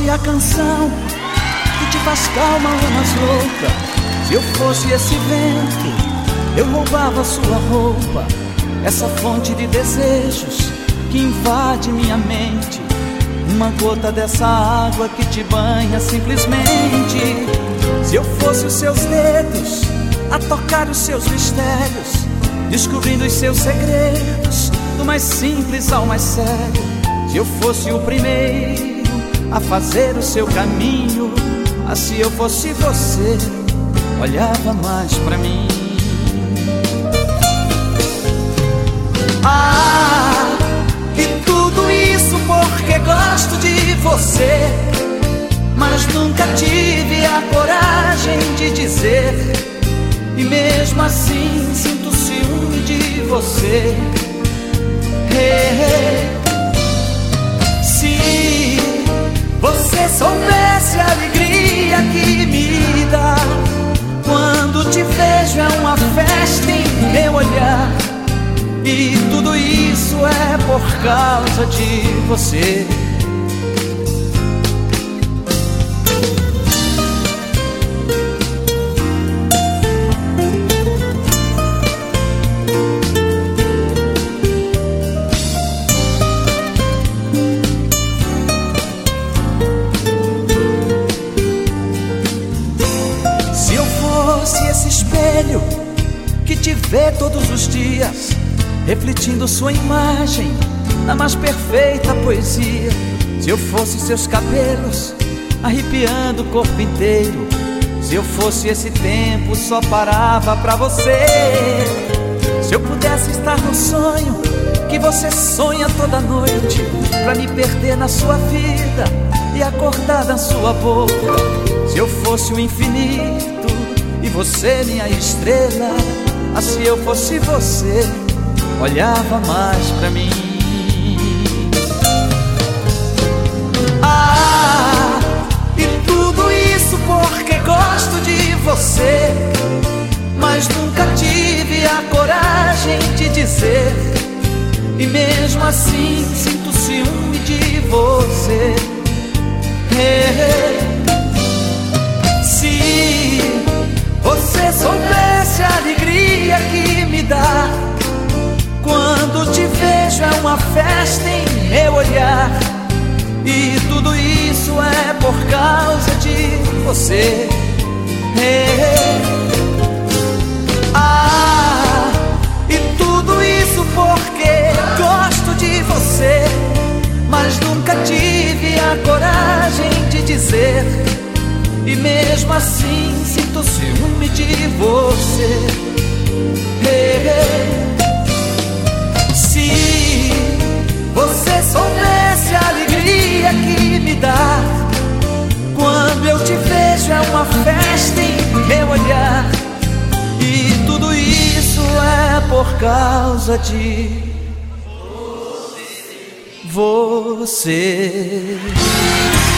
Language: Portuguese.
fosse a canção que te faz calma ou mais louca, se eu fosse esse vento, eu roubava sua roupa. Essa fonte de desejos que invade minha mente, uma gota dessa água que te banha simplesmente. Se eu fosse os seus dedos a tocar os seus mistérios, descobrindo os seus segredos, do mais simples ao mais sério. Se eu fosse o primeiro a fazer o seu caminho, se eu fosse você, olhava mais pra mim. E tudo isso porque gosto de você, mas nunca tive a coragem de dizer. E mesmo assim sinto ciúme de você. Se você soubesse a alegria que me dá quando te vejo, é uma festa em meu olhar. E tudo isso é por causa de você. Se eu fosse esse espelho que te vê todos os dias, refletindo sua imagem na mais perfeita poesia. Se eu fosse seus cabelos arrepiando o corpo inteiro, se eu fosse esse tempo só parava pra você. Se eu pudesse estar no sonho que você sonha toda noite, pra me perder na sua vida e acordar na sua boca. Se eu fosse o infinito e você minha estrela, se eu fosse você, olhava mais pra mim. E tudo isso porque gosto de você, mas nunca tive a coragem de dizer. E mesmo assim sinto ciúme de você. Se você soubesse a alegria que me dá quando te vejo, é uma festa em meu olhar. E tudo isso é por causa de você. E tudo isso porque gosto de você, mas nunca tive a coragem de dizer. E mesmo assim sinto ciúme de você. Se você soubesse a alegria que me dá quando eu te vejo, é uma festa em meu olhar. E tudo isso é por causa de você.